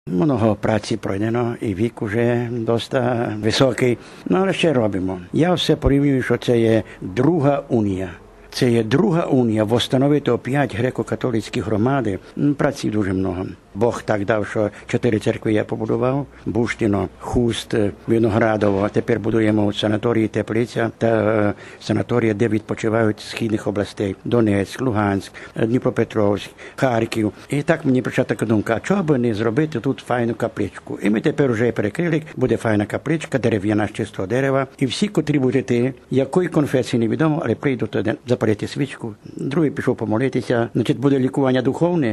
Много праці пройдено, і вік уже досить високий, але ще робимо. Я все порівнюю, що це є друга унія. Це є друга унія, встановити 5 греко-католицьких громади. Праці дуже много. Бог так дав, що 4 церкви я побудував. Буштино, Хуст, Виноградово. Тепер будуємо у санаторії Теплиця та санаторії, де відпочивають з східних областей. Донецьк, Луганськ, Дніпропетровськ, Харків. І так мені прийшла така думка, а чого би не зробити тут файну капличку? І ми тепер вже перекрили, буде файна капличка, дерев'яна з чистого дерева. І всі, котрі будуть йти, якої конфесії невідомо, але прийдуть запалити свічку. Другий пішов помолитися. Значить, буде лікування духовне.